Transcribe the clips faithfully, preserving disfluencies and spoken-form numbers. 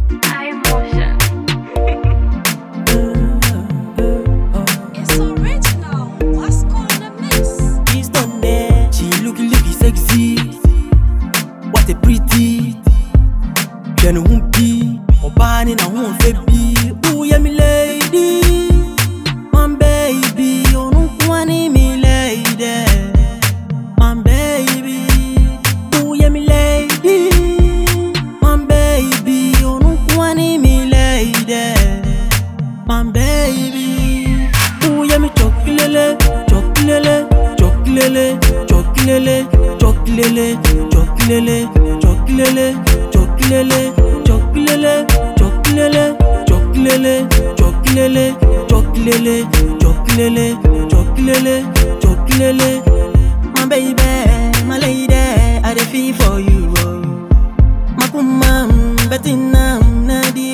High motion. It's original. What's called a mix? She's done there. She looking, looking sexy. What a pretty. Then won't be. Or banning a home baby. Ooh, yeah, me lady. My baby. Oh, no, one me lady. My baby. Ooh, yeah, me lady. My baby. Oh, no, one me lady. My baby. Ooh, yeah, me chocolate. Chocolate. Chocolate. Chocolate. Chocolate. Chocolate. Chocolate. Chocolate. Chocolate, chocolate, chocolate, chocolate, chocolate, chocolate, chocolate, chocolate. My baby, my lady, I dey feel for you. Oh. My kumam, betinam, nadi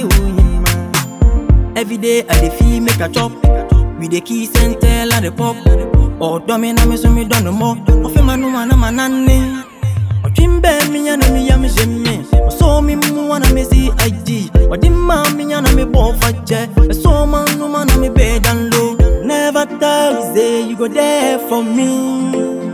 uyima. Every day I dey feel make a chop. We dey kiss and tell her the pop. Oh, dummy na me so me done no more. Ofe manu mana manane. Ochimbe minya na mi yam jemme. So me mu wana me see I G. Wadima minya na me bo faje. So man no man na me bed and low. Never thought say you go there for me.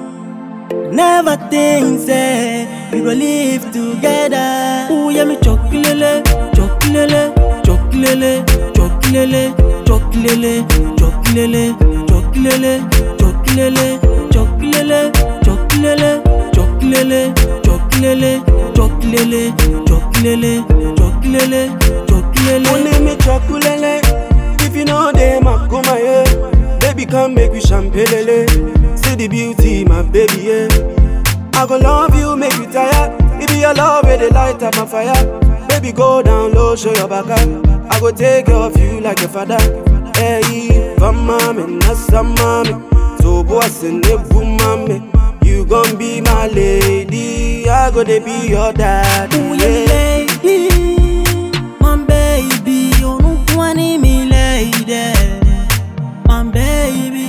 Never think say we go live together. Ooh yeah me chocolate, chocolate, chocolate, chocolate, chocolate, chocolate, chocolate, chocolate, chocolate, chocolate. Chocolate, chocolate, chocolate, chocolate, chocolate, chocolate. Only me chocolate. If you know them, I go my yeah. Baby, come make we champagne. See the beauty, my baby, yeah. I go love you, make you tired. If you love it, they light up my fire. Baby, go down low, show your back up. I go take care of you like a father. Hey, come mommy, nasa mommy. So boss and never mommy. You gon' be my lady, I go to be your daddy. Ooh, yeah, lady, my baby, oh no, one me lady, my baby.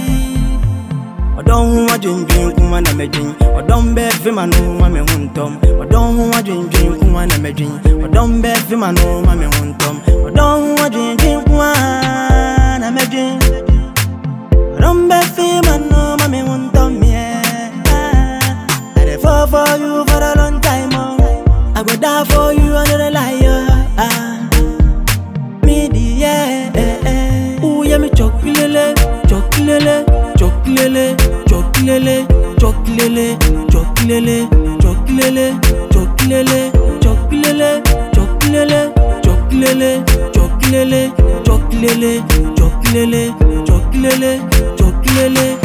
I don't want to drink, woman, I'm a drink. I don't bet for my no, I'm a huntom. I don't want to drink, woman, I'm a drink. I don't bet for my no, I'm a huntom. I don't want to drink, woman, I'm a drink. I don't bet for my no, I'm a huntom, yeah. Fall for you for a long time, oh. I go die for you under the liar. Ah, me the yeah, eh, eh. Ooh yeah, me chocolate, chocolate, chocolate, chocolate, chocolate, chocolate, chocolate, chocolate, chocolate, chocolate, chocolate, chocolate, chocolate, chocolate, chocolate, chocolate.